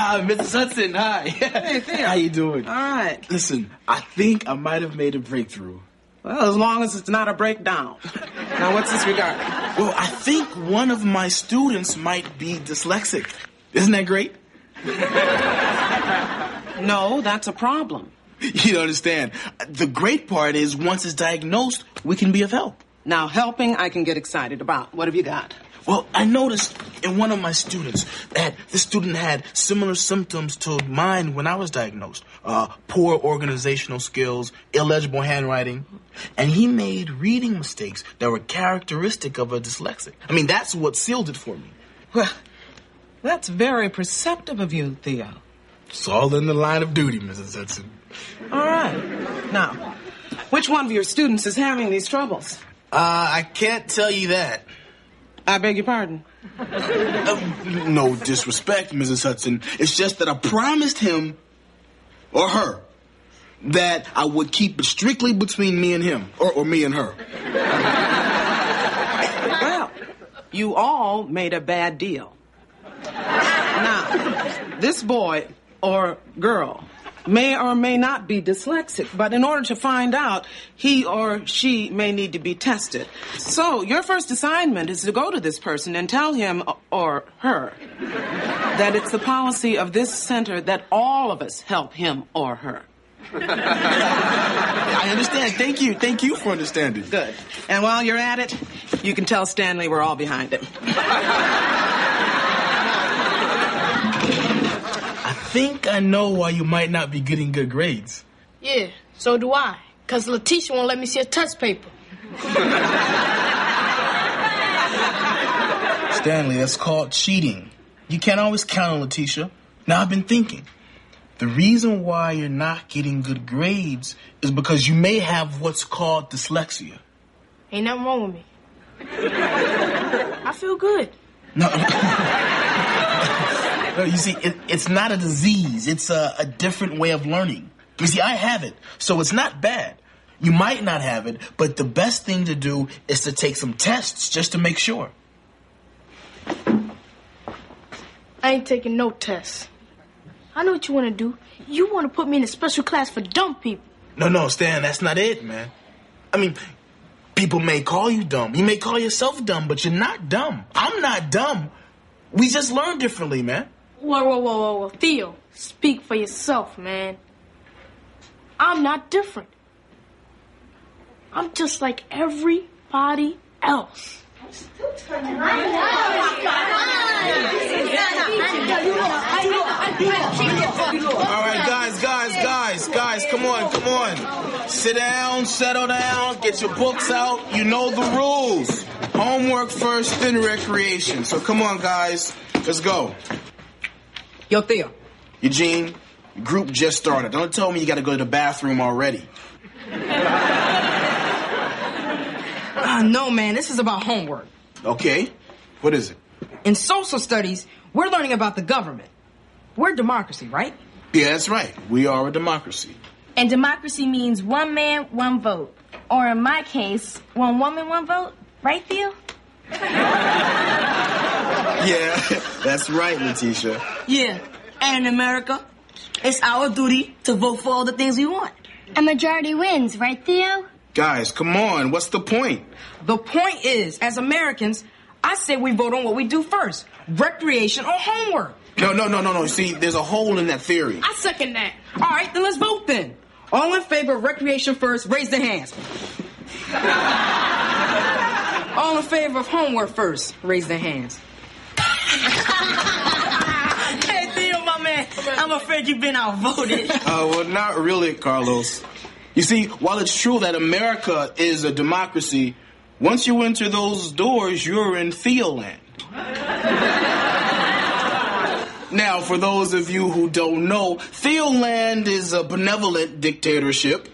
Mrs. Hudson, hi. Hey, Theo. How you doing? All right. Listen, I think I might have made a breakthrough. Well, as long as it's not a breakdown. Now, what's this regarding? Well, I think one of my students might be dyslexic. Isn't that great? No, that's a problem. You don't understand. The great part is once it's diagnosed, we can be of help. Now, helping, I can get excited about. What have you got? Well, I noticed in one of my students that this student had similar symptoms to mine when I was diagnosed. Poor organizational skills, illegible handwriting, and he made reading mistakes that were characteristic of a dyslexic. I mean, that's what sealed it for me. Well, that's very perceptive of you, Theo. It's all in the line of duty, Mrs. Hudson. All right. Now, which one of your students is having these troubles? I can't tell you that. I beg your pardon? No disrespect, Mrs. Hudson. It's just that I promised him, or her, that I would keep it strictly between me and him, or me and her. Well, you all made a bad deal. Now, this boy or girl may or may not be dyslexic, but in order to find out, he or she may need to be tested. So your first assignment is to go to this person and tell him or her that it's the policy of this center that all of us help him or her. I understand. Thank you. Thank you for understanding. Good. And while you're at it, you can tell Stanley we're all behind him. I think I know why you might not be getting good grades. Yeah, so do I. Because Letitia won't let me see a test paper. Stanley, that's called cheating. You can't always count on Letitia. Now, I've been thinking. The reason why you're not getting good grades is because you may have what's called dyslexia. Ain't nothing wrong with me. I feel good. No. No, you see, it's not a disease. It's a different way of learning. You see, I have it, so it's not bad. You might not have it, but the best thing to do is to take some tests just to make sure. I ain't taking no tests. I know what you want to do. You want to put me in a special class for dumb people. No, Stan, that's not it, man. I mean, people may call you dumb. You may call yourself dumb, but you're not dumb. I'm not dumb. We just learn differently, man. Whoa. Theo, speak for yourself, man. I'm not different. I'm just like everybody else. All right, guys, come on. Sit down, settle down, get your books out. You know the rules. Homework first, then recreation. So come on, guys, let's go. Yo, Theo. Eugene, group just started. Don't tell me you got to go to the bathroom already. No, man, this is about homework. Okay, what is it? In social studies, we're learning about the government. We're democracy, right? Yeah, that's right. We are a democracy. And democracy means one man, one vote. Or in my case, one woman, one vote. Right, Theo? Yeah, that's right, Letitia. Yeah, and in America, it's our duty to vote for all the things we want. A majority wins, right, Theo? Guys, come on. What's the point? The point is, as Americans, I say we vote on what we do first. Recreation or homework. No. See, there's a hole in that theory. I second that. All right, then let's vote then. All in favor of recreation first, raise their hands. All in favor of homework first, raise their hands. Hey, Theo, my man, I'm afraid you've been outvoted. Well, not really, Carlos. You see, while it's true that America is a democracy, once you enter those doors, you're in Theoland. Now, for those of you who don't know, Theoland is a benevolent dictatorship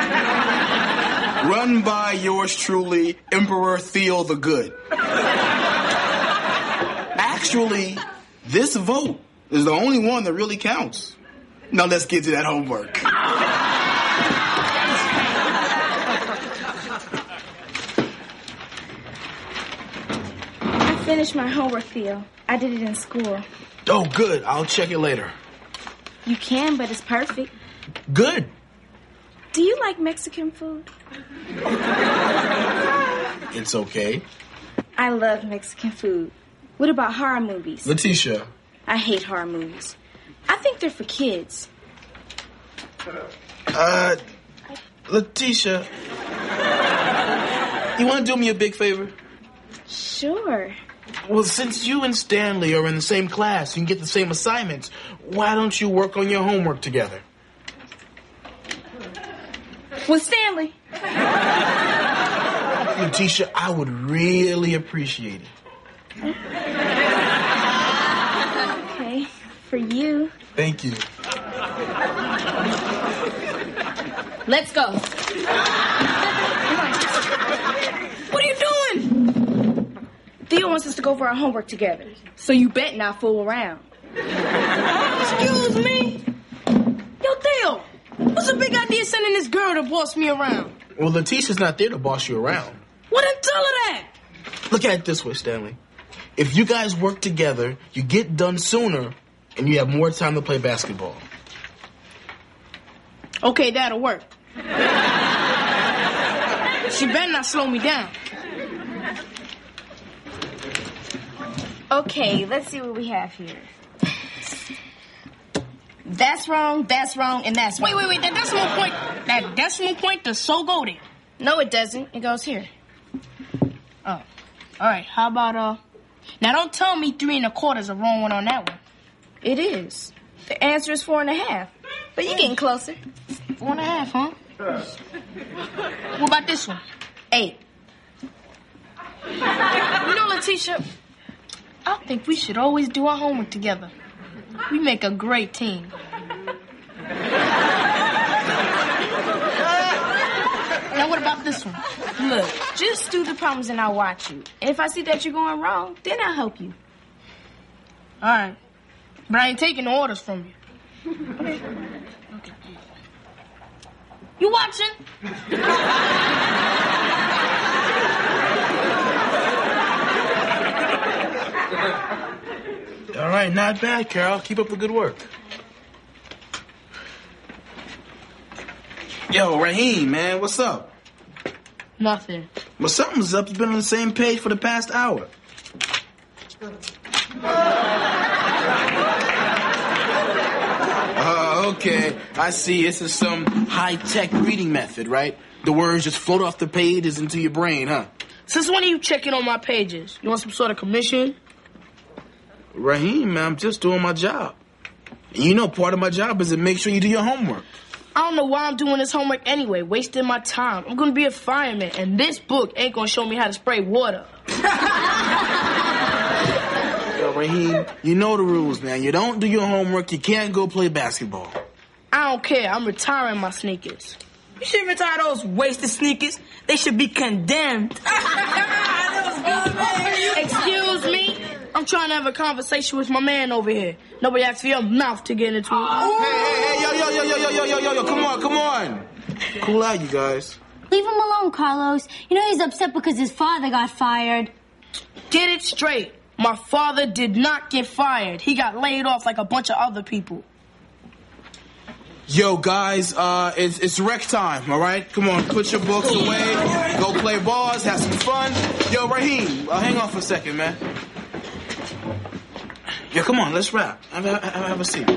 run by yours truly, Emperor Theo the Good. Actually, this vote is the only one that really counts. Now let's get to that homework. I finished my homework, Theo. I did it in school. Oh, good. I'll check it later. You can, but it's perfect. Good. Do you like Mexican food? It's okay. I love Mexican food. What about horror movies? Letitia. I hate horror movies. I think they're for kids. Letitia. You want to do me a big favor? Sure. Well, since you and Stanley are in the same class, you can get the same assignments. Why don't you work on your homework together? With Stanley. Letitia, I would really appreciate it. Okay, for you. Thank you. Let's go. What are you doing? Theo wants us to go for our homework together. So you bet not fool around. Excuse me? Yo, Theo, what's a big idea sending this girl to boss me around? Well, Letitia's not there to boss you around. Well, then tell her that. Look at it this way, Stanley. If you guys work together, you get done sooner, and you have more time to play basketball. Okay, that'll work. She better not slow me down. Okay, let's see what we have here. That's wrong, and that's wrong. Wait, that decimal point. That decimal point does so go there. No, it doesn't. It goes here. Oh, all right. How about now? Don't tell me 3 1/4 is a wrong one on that one. It is. The answer is 4 1/2. But you're getting closer. 4 1/2, huh? What about this one? 8. You know, Letitia, I think we should always do our homework together. We make a great team. Now, what about this one? Look, just do the problems and I'll watch you. And if I see that you're going wrong, then I'll help you. All right. But I ain't taking no orders from you. Okay. You watching? All right, not bad, Carol. Keep up the good work. Yo, Raheem, man, what's up? Nothing. Well, something's up. You've been on the same page for the past hour. Okay. I see. This is some high-tech reading method, right? The words just float off the pages into your brain, huh? Since when are you checking on my pages? You want some sort of commission? Raheem, man, I'm just doing my job. And you know part of my job is to make sure you do your homework. I don't know why I'm doing this homework anyway, wasting my time. I'm gonna be a fireman, and this book ain't gonna show me how to spray water. Yo, Raheem, you know the rules, man. You don't do your homework, you can't go play basketball. I don't care. I'm retiring my sneakers. You should retire those wasted sneakers. They should be condemned. Excuse me? I'm trying to have a conversation with my man over here. Nobody asked for your mouth to get into it. Hey, yo, come on. Cool out, you guys. Leave him alone, Carlos. You know he's upset because his father got fired. Get it straight. My father did not get fired. He got laid off like a bunch of other people. Yo, guys, it's rec time, all right? Come on, put your books away. Go play balls, have some fun. Yo, Raheem, hang on for a second, man. Yo, come on, let's rap. Have a seat.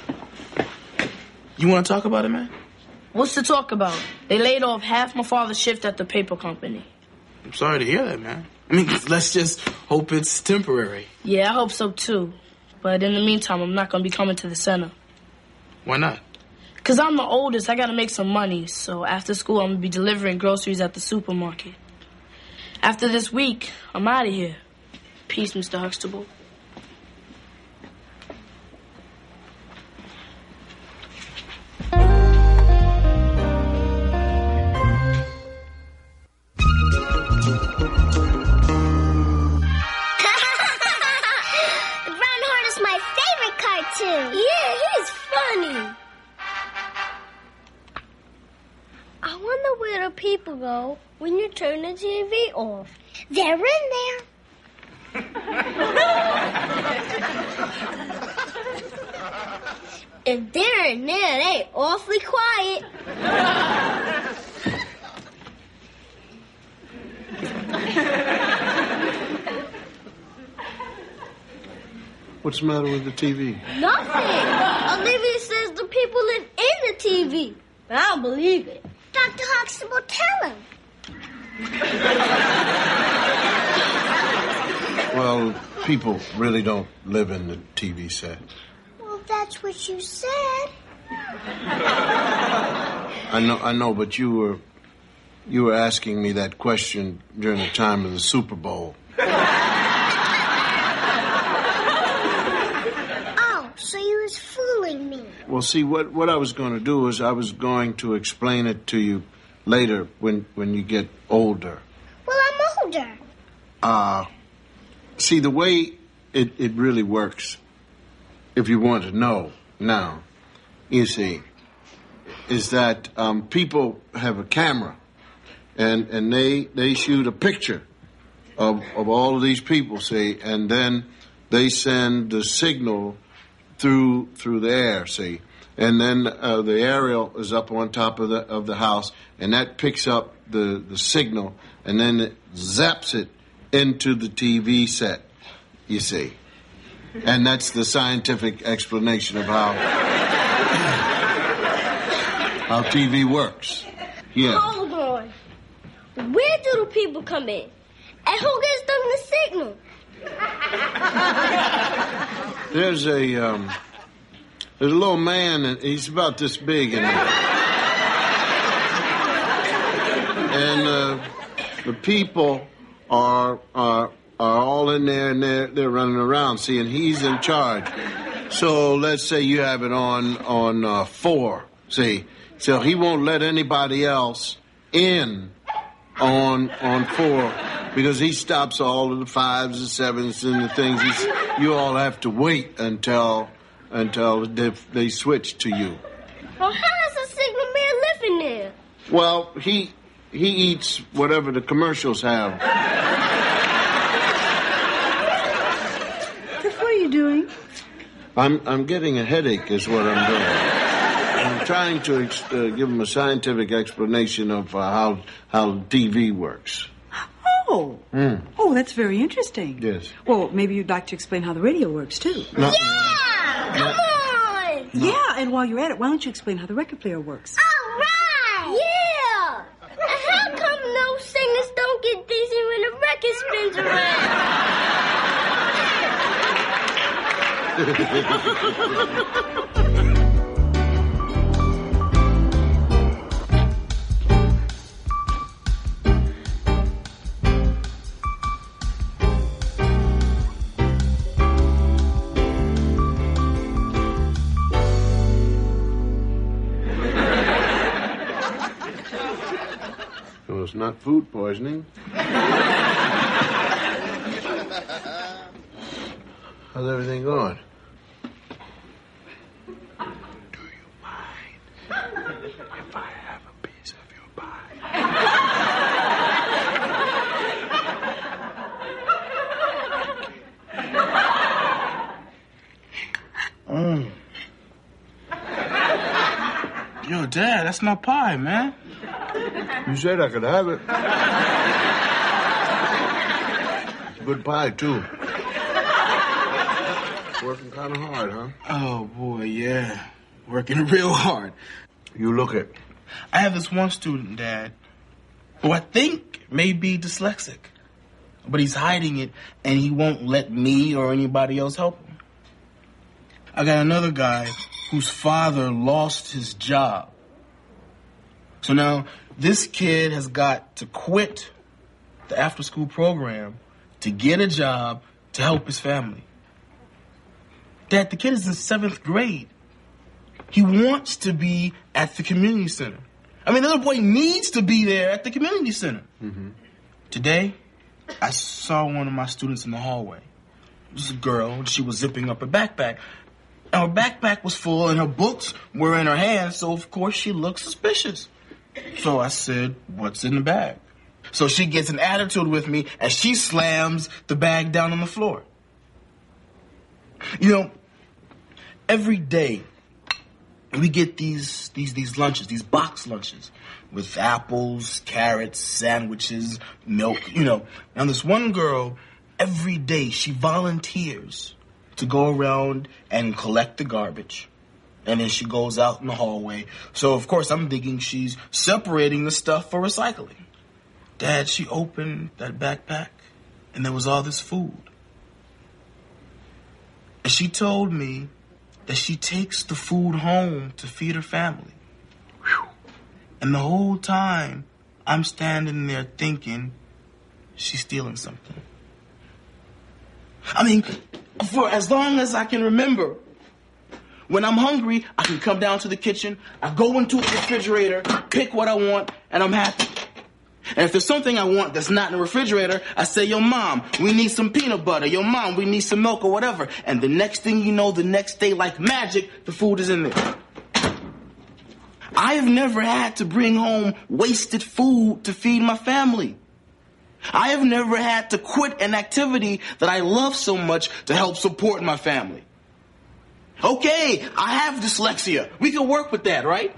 You want to talk about it, man? What's to talk about? They laid off half my father's shift at the paper company. I'm sorry to hear that, man. I mean, let's just hope it's temporary. Yeah, I hope so, too. But in the meantime, I'm not going to be coming to the center. Why not? Because I'm the oldest. I got to make some money. So after school, I'm going to be delivering groceries at the supermarket. After this week, I'm out of here. Peace, Mr. Huxtable. Yeah, he's funny. I wonder where the people go when you turn the TV off. They're in there. If they're in there, they awfully quiet. What's the matter with the TV? Nothing. Olivia says the people live in the TV. But I don't believe it. Dr. Huxtable, tell him. Well, people really don't live in the TV set. Well, that's what you said. I know, but you were asking me that question during the time of the Super Bowl. Oh, so you was fooling me. Well, see, what I was going to do is I was going to explain it to you later when you get older. Well, I'm older. See, the way it really works, if you want to know now, you see, is that people have a camera and they shoot a picture of all of these people, see, and then they send the signal through the air, see, and then the aerial is up on top of the house, and that picks up the signal, and then it zaps it into the TV set, you see. And that's the scientific explanation of how TV works. Yeah. Hold on. Where do the people come in? And who gives them the signal? There's a little man, and he's about this big in there. And the people are all in there, and they're running around, see, and he's in charge. So let's say you have it on 4, see. So he won't let anybody else in on 4 because he stops all of the 5s and 7s and the things. You all have to wait until they switch to you. Well, how does the signal man live in there? Well, he eats whatever the commercials have. What are you doing? I'm getting a headache is what I'm doing. I'm trying to give him a scientific explanation of how TV works. Oh. Oh, that's very interesting. Yes. Well, maybe you'd like to explain how the radio works, too. No. Yeah! Come on! Yeah, and while you're at it, why don't you explain how the record player works? All right! Yeah! And how come no singers don't get dizzy when the record spins around? Well, it's not food poisoning. How's everything going? Do you mind if I have a piece of your pie? Yo, Dad, that's my pie, man. You said I could have it. It's a good pie, too. Working kind of hard, huh? Oh, boy, yeah. Working real hard. You look it. I have this one student, Dad, who I think may be dyslexic. But he's hiding it, and he won't let me or anybody else help him. I got another guy whose father lost his job. So now, this kid has got to quit the after-school program to get a job to help his family. Dad, the kid is in 7th grade. He wants to be at the community center. I mean, the little boy needs to be there at the community center. Mm-hmm. Today, I saw one of my students in the hallway. It was a girl. She was zipping up her backpack. And her backpack was full, and her books were in her hands, so of course she looked suspicious. So I said, what's in the bag? So she gets an attitude with me, and she slams the bag down on the floor. You know, every day we get these lunches, these box lunches with apples, carrots, sandwiches, milk, you know. Now this one girl, every day she volunteers to go around and collect the garbage. And then she goes out in the hallway. So, of course, I'm thinking she's separating the stuff for recycling. Dad, she opened that backpack, and there was all this food. And she told me that she takes the food home to feed her family. Whew. And the whole time, I'm standing there thinking she's stealing something. I mean, for as long as I can remember, when I'm hungry, I can come down to the kitchen, I go into the refrigerator, pick what I want, and I'm happy. And if there's something I want that's not in the refrigerator, I say, yo, Mom, we need some peanut butter. Yo, Mom, we need some milk or whatever. And the next thing you know, the next day, like magic, the food is in there. I have never had to bring home wasted food to feed my family. I have never had to quit an activity that I love so much to help support my family. Okay, I have dyslexia. We can work with that, right?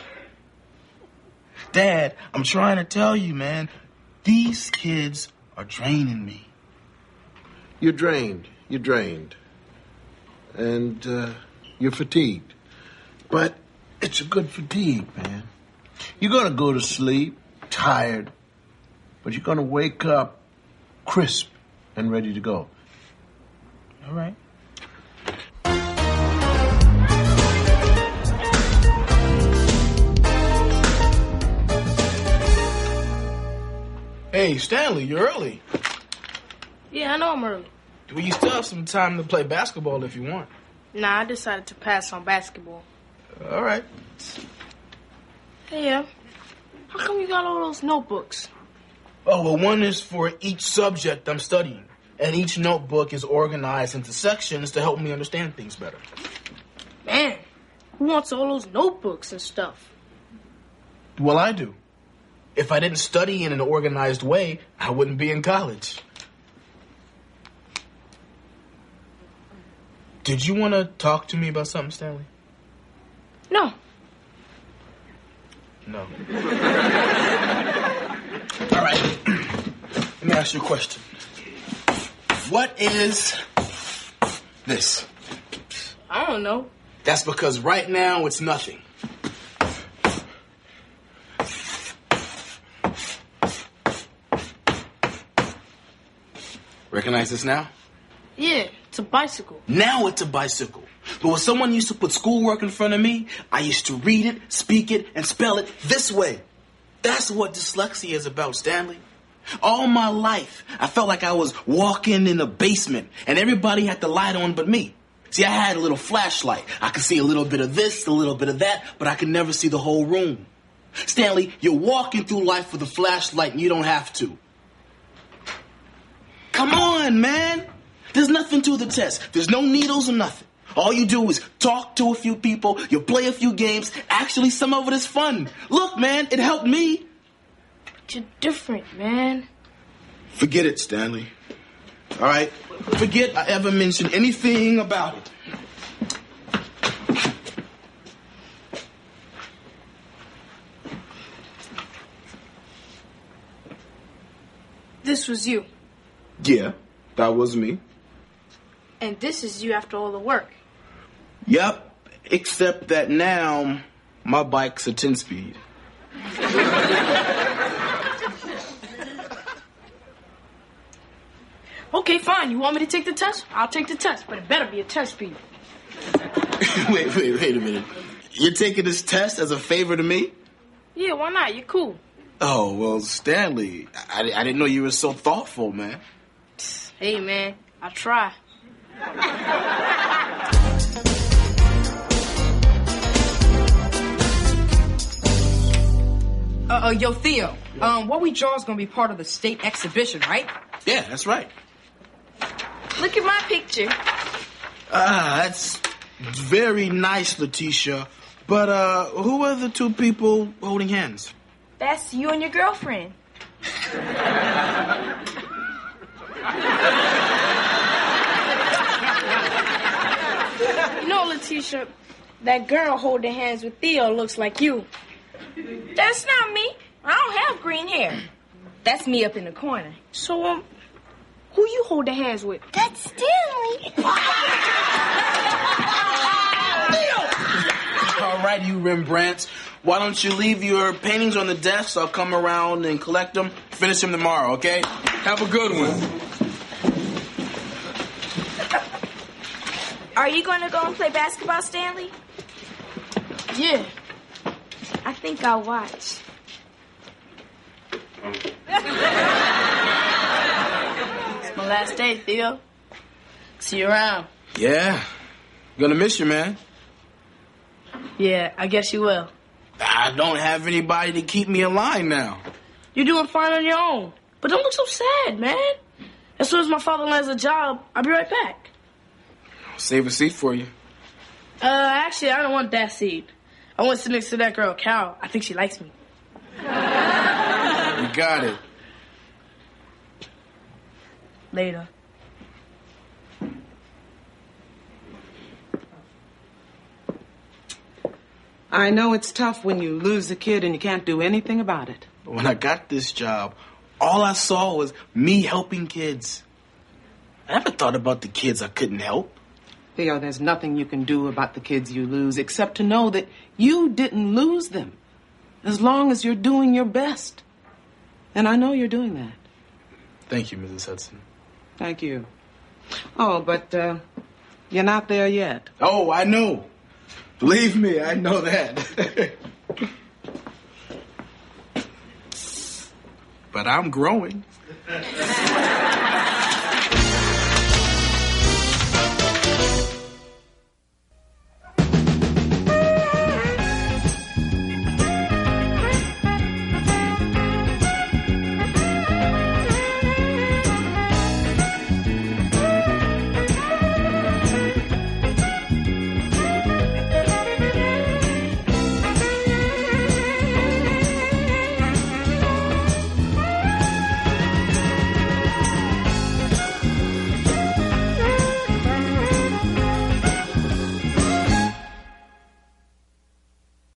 Dad, I'm trying to tell you, man, these kids are draining me. You're drained. You're drained. And you're fatigued. But it's a good fatigue, man. You're going to go to sleep tired, but you're going to wake up crisp and ready to go. All right. Hey, Stanley, you're early. Yeah, I know I'm early. Well, you still have some time to play basketball if you want. Nah, I decided to pass on basketball. All right. Hey, how come you got all those notebooks? Oh, well, one is for each subject I'm studying. And each notebook is organized into sections to help me understand things better. Man, who wants all those notebooks and stuff? Well, I do. If I didn't study in an organized way, I wouldn't be in college. Did you want to talk to me about something, Stanley? No. No. All right. Let me ask you a question. What is this? I don't know. That's because right now it's nothing. Recognize this now? Yeah, it's a bicycle. Now it's a bicycle. But when someone used to put schoolwork in front of me, I used to read it, speak it, and spell it this way. That's what dyslexia is about, Stanley. All my life, I felt like I was walking in a basement, and everybody had the light on but me. See, I had a little flashlight. I could see a little bit of this, a little bit of that, but I could never see the whole room. Stanley, you're walking through life with a flashlight, and you don't have to. Come on, man. There's nothing to the test. There's no needles or nothing. All you do is talk to a few people, you play a few games. Actually, some of it is fun. Look, man, it helped me. But you're different, man. Forget it, Stanley. All right? Forget I ever mentioned anything about it. This was you. Yeah, that was me. And this is you after all the work. Yep, except that now my bike's a 10-speed. Okay, fine. You want me to take the test? I'll take the test, but it better be a 10-speed. Wait a minute. You're taking this test as a favor to me? Yeah, why not? You're cool. Oh, well, Stanley, I didn't know you were so thoughtful, man. Hey, man, I try. Yo, Theo, what we draw is gonna be part of the state exhibition, right? Yeah, that's right. Look at my picture. That's very nice, Letitia. But, who are the two people holding hands? That's you and your girlfriend. T-shirt, that girl holding hands with Theo looks like you. That's not me. I don't have green hair. That's me up in the corner. So, who you holding hands with? That's Stanley. All right, you Rembrandts. Why don't you leave your paintings on the desk? I'll come around and collect them, finish them tomorrow, okay? Have a good one. Are you going to go and play basketball, Stanley? Yeah. I think I'll watch. It's my last day, Theo. See you around. Yeah. Gonna miss you, man. Yeah, I guess you will. I don't have anybody to keep me in line now. You're doing fine on your own. But don't look so sad, man. As soon as my father lands a job, I'll be right back. I'll save a seat for you. Actually, I don't want that seat. I want to sit next to that girl, Carol. I think she likes me. You got it. Later. I know it's tough when you lose a kid and you can't do anything about it. When I got this job, all I saw was me helping kids. I never thought about the kids I couldn't help. Theo, there's nothing you can do about the kids you lose except to know that you didn't lose them. As long as you're doing your best. And I know you're doing that. Thank you, Mrs. Hudson. Thank you. Oh, but you're not there yet. Oh, I know. Believe me, I know that. But I'm growing.